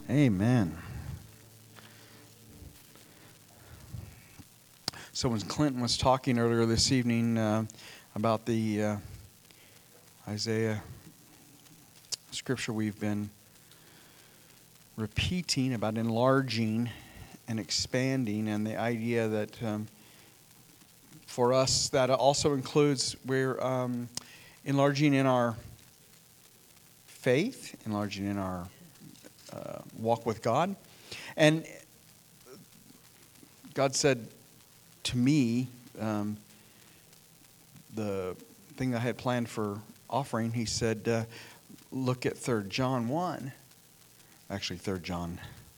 Amen. So when Clinton was talking earlier this evening about the Isaiah scripture we've been repeating about enlarging and expanding, and the idea that for us that also includes we're enlarging in our faith, enlarging in our walk with God. And God said to me, the thing that I had planned for offering, he said, look at 3 John 1. Actually, 3 John.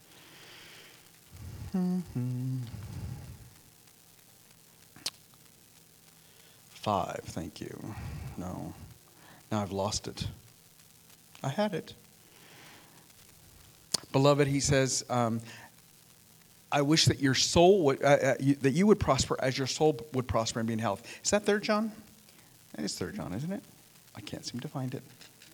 5, thank you. No. Now I've lost it. I had it. Beloved, he says, I wish that your soul would, that you would prosper as your soul would prosper and be in health. Is that 3 John? It is 3 John, isn't it? I can't seem to find it.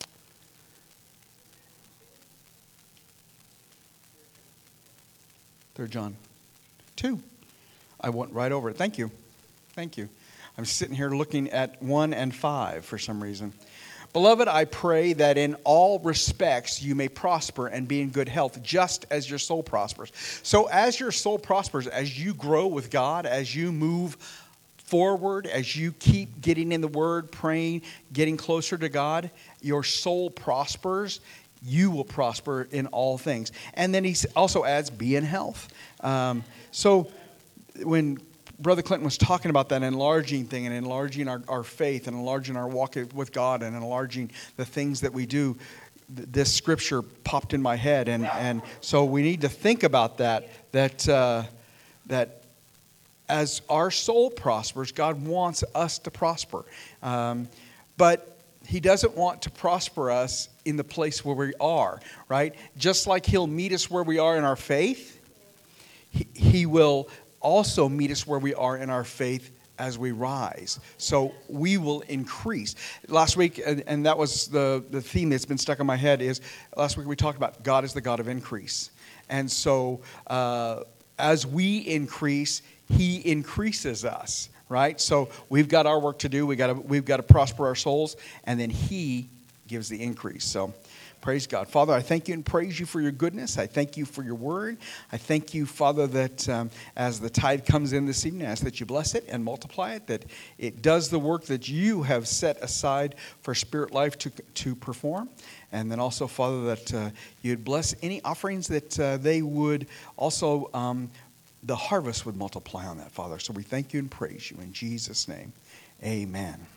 John 2. I went right over it. Thank you. Thank you. I'm sitting here looking at 1 and 5 for some reason. Beloved, I pray that in all respects you may prosper and be in good health, just as your soul prospers. So as your soul prospers, as you grow with God, as you move forward, as you keep getting in the Word, praying, getting closer to God, your soul prospers. You will prosper in all things. And then he also adds, be in health. So when Brother Clinton was talking about that enlarging thing and enlarging our faith and enlarging our walk with God and enlarging the things that we do, this scripture popped in my head. And so we need to think about that as our soul prospers, God wants us to prosper. But He doesn't want to prosper us in the place where we are, right? Just like He'll meet us where we are in our faith, He will also meet us where we are in our faith as we rise. So we will increase. Last week, and that was the theme that's been stuck in my head, is last week we talked about God is the God of increase. And so as we increase, He increases us. Right? So we've got our work to do. We've got to prosper our souls, and then He gives the increase. So praise God. Father, I thank you and praise you for your goodness. I thank you for your word. I thank you, Father, that as the tithe comes in this evening, I ask that you bless it and multiply it, that it does the work that you have set aside for Spirit Life to perform. And then also, Father, that you'd bless any offerings that they would also the harvest would multiply on that, Father. So we thank you and praise you in Jesus' name. Amen.